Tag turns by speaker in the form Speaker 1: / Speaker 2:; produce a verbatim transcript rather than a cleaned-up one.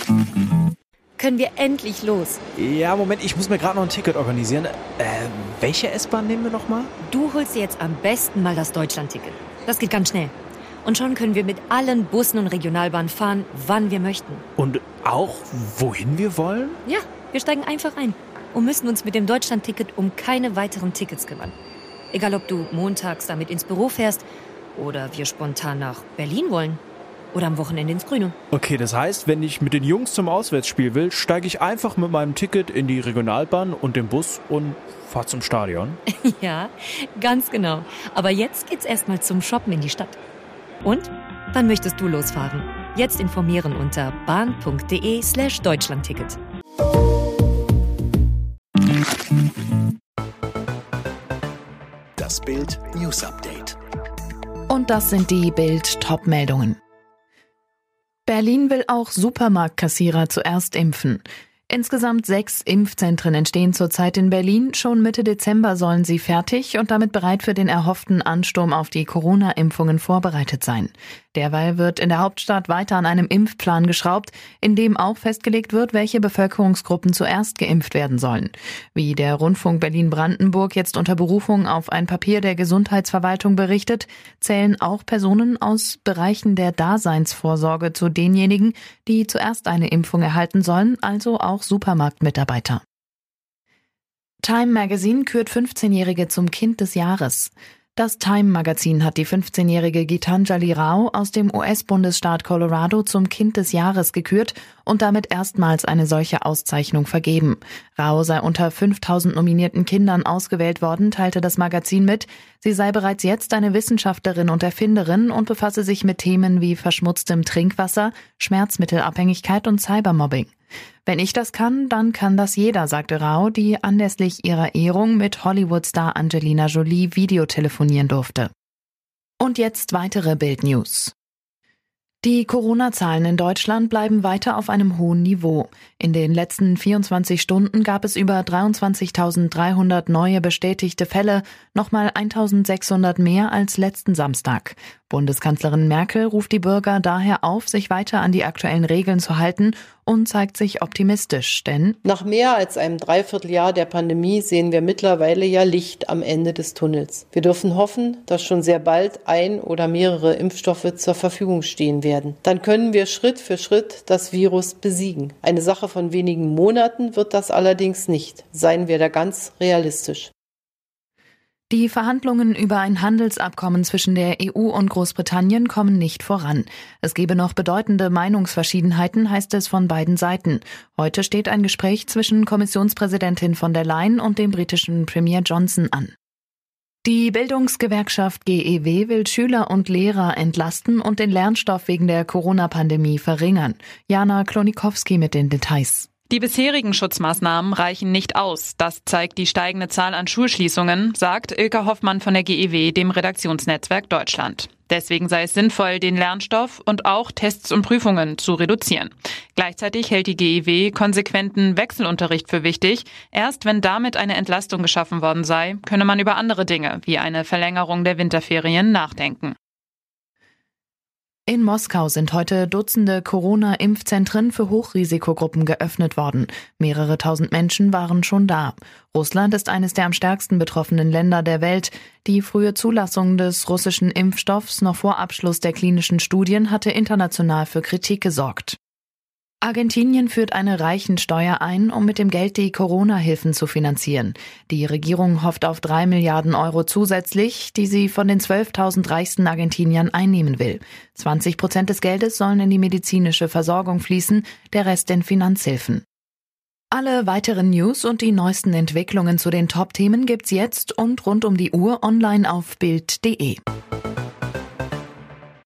Speaker 1: Können wir endlich los?
Speaker 2: Ja, Moment, ich muss mir gerade noch ein Ticket organisieren. Äh, welche S-Bahn nehmen wir nochmal?
Speaker 1: Du holst dir jetzt am besten mal das Deutschland-Ticket. Das geht ganz schnell. Und schon können wir mit allen Bussen und Regionalbahnen fahren, wann wir möchten.
Speaker 2: Und auch, wohin wir wollen?
Speaker 1: Ja, wir steigen einfach ein und müssen uns mit dem Deutschland-Ticket um keine weiteren Tickets kümmern. Egal, ob du montags damit ins Büro fährst oder wir spontan nach Berlin wollen. Oder am Wochenende ins Grüne.
Speaker 2: Okay, das heißt, wenn ich mit den Jungs zum Auswärtsspiel will, steige ich einfach mit meinem Ticket in die Regionalbahn und den Bus und fahre zum Stadion.
Speaker 1: Ja, ganz genau. Aber jetzt geht's erstmal zum Shoppen in die Stadt. Und? Wann möchtest du losfahren? Jetzt informieren unter bahn.de slash Deutschlandticket.
Speaker 3: Das Bild News Update.
Speaker 4: Und das sind die Bild-Top-Meldungen. Berlin will auch Supermarktkassierer zuerst impfen. Insgesamt sechs Impfzentren entstehen zurzeit in Berlin. Schon Mitte Dezember sollen sie fertig und damit bereit für den erhofften Ansturm auf die Corona-Impfungen vorbereitet sein. Derweil wird in der Hauptstadt weiter an einem Impfplan geschraubt, in dem auch festgelegt wird, welche Bevölkerungsgruppen zuerst geimpft werden sollen. Wie der Rundfunk Berlin-Brandenburg jetzt unter Berufung auf ein Papier der Gesundheitsverwaltung berichtet, zählen auch Personen aus Bereichen der Daseinsvorsorge zu denjenigen, die zuerst eine Impfung erhalten sollen, also auch Supermarktmitarbeiter. Time Magazine kürt fünfzehnjährige zum Kind des Jahres. Das Time-Magazin hat die fünfzehnjährige Gitanjali Rao aus dem U S-Bundesstaat Colorado zum Kind des Jahres gekürt und damit erstmals eine solche Auszeichnung vergeben. Rao sei unter fünftausend nominierten Kindern ausgewählt worden, teilte das Magazin mit. Sie sei bereits jetzt eine Wissenschaftlerin und Erfinderin und befasse sich mit Themen wie verschmutztem Trinkwasser, Schmerzmittelabhängigkeit und Cybermobbing. Wenn ich das kann, dann kann das jeder, sagte Rao, die anlässlich ihrer Ehrung mit Hollywood-Star Angelina Jolie videotelefonieren durfte. Und jetzt weitere Bild-News. Die Corona-Zahlen in Deutschland bleiben weiter auf einem hohen Niveau. In den letzten vierundzwanzig Stunden gab es über dreiundzwanzigtausenddreihundert neue bestätigte Fälle, nochmal eintausendsechshundert mehr als letzten Samstag. Bundeskanzlerin Merkel ruft die Bürger daher auf, sich weiter an die aktuellen Regeln zu halten und zeigt sich optimistisch, denn
Speaker 5: nach mehr als einem Dreivierteljahr der Pandemie sehen wir mittlerweile ja Licht am Ende des Tunnels. Wir dürfen hoffen, dass schon sehr bald ein oder mehrere Impfstoffe zur Verfügung stehen werden. Dann können wir Schritt für Schritt das Virus besiegen. Eine Sache von wenigen Monaten wird das allerdings nicht. Seien wir da ganz realistisch.
Speaker 4: Die Verhandlungen über ein Handelsabkommen zwischen der E U und Großbritannien kommen nicht voran. Es gebe noch bedeutende Meinungsverschiedenheiten, heißt es von beiden Seiten. Heute steht ein Gespräch zwischen Kommissionspräsidentin von der Leyen und dem britischen Premier Johnson an. Die Bildungsgewerkschaft G E W will Schüler und Lehrer entlasten und den Lernstoff wegen der Corona-Pandemie verringern. Jana Klonikowski mit den Details.
Speaker 6: Die bisherigen Schutzmaßnahmen reichen nicht aus. Das zeigt die steigende Zahl an Schulschließungen, sagt Ilka Hoffmann von der G E W, dem Redaktionsnetzwerk Deutschland. Deswegen sei es sinnvoll, den Lernstoff und auch Tests und Prüfungen zu reduzieren. Gleichzeitig hält die G E W konsequenten Wechselunterricht für wichtig. Erst wenn damit eine Entlastung geschaffen worden sei, könne man über andere Dinge, wie eine Verlängerung der Winterferien, nachdenken.
Speaker 4: In Moskau sind heute Dutzende Corona-Impfzentren für Hochrisikogruppen geöffnet worden. Mehrere tausend Menschen waren schon da. Russland ist eines der am stärksten betroffenen Länder der Welt. Die frühe Zulassung des russischen Impfstoffs noch vor Abschluss der klinischen Studien hatte international für Kritik gesorgt. Argentinien führt eine Reichensteuer ein, um mit dem Geld die Corona-Hilfen zu finanzieren. Die Regierung hofft auf drei Milliarden Euro zusätzlich, die sie von den zwölftausend reichsten Argentiniern einnehmen will. zwanzig Prozent des Geldes sollen in die medizinische Versorgung fließen, der Rest in Finanzhilfen. Alle weiteren News und die neuesten Entwicklungen zu den Top-Themen gibt's jetzt und rund um die Uhr online auf bild punkt de.